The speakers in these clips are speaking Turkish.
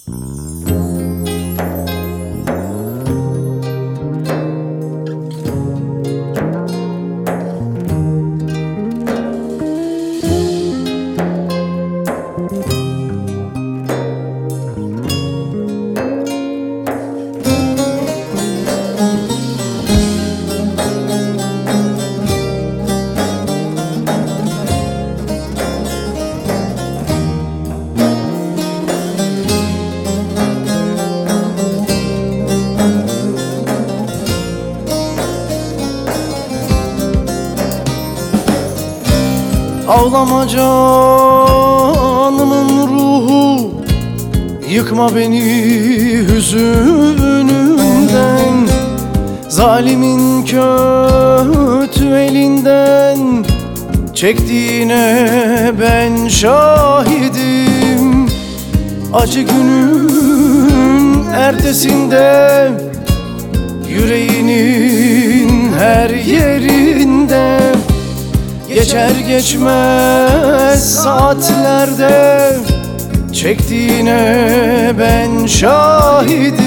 Ağlama canımın ruhu, yıkma beni hüzününden. Zalimin kötü elinden çektiğine ben şahidim. Acı günün ertesinde, yüreğinin her yerinde, geçer geçmez saatlerde çektiğine ben şahidim.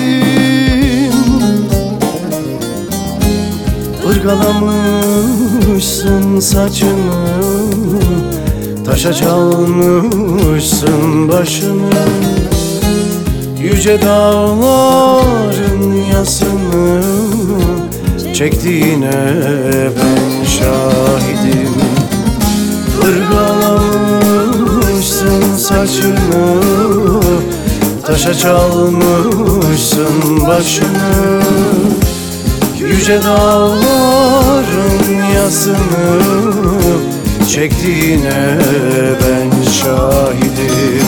Irgalamışsın saçını, taşa çalmışsın başını. Yüce dağların yasını çektiğine ben şahidim. Irgalamışsın saçını, taşa çalmışsın başını. Yüce dağların yasını çektiğine ben şahidim.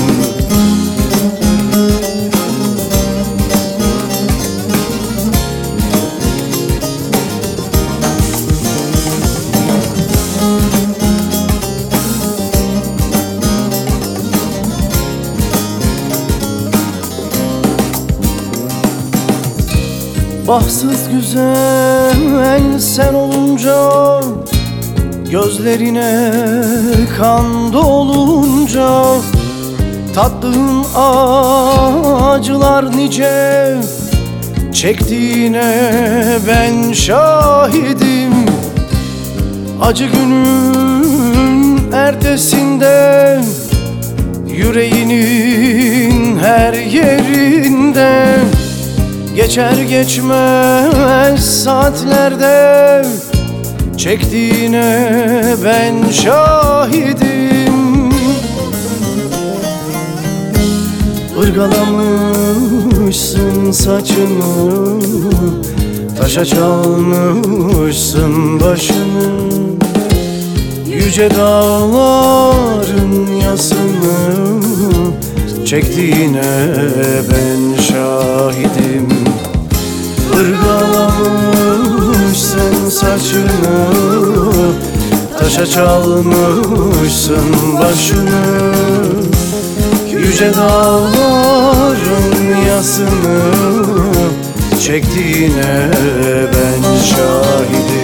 Bahtsız güzel sen olunca, gözlerine kan dolunca, tattığın acılar nice çektiğine ben şahidim. Acı günün ertesinde, yüreğinin her yerinde, geçer geçmez saatlerde çektiğine ben şahidim. Irgalamışsın saçını, taşa çalmışsın başını. Yüce dağların yasını çektiğine ben şahidim. Irgalamışsın saçını, taşa çalmışsın başını. Yüce dağların yasını çektiğine ben şahidim.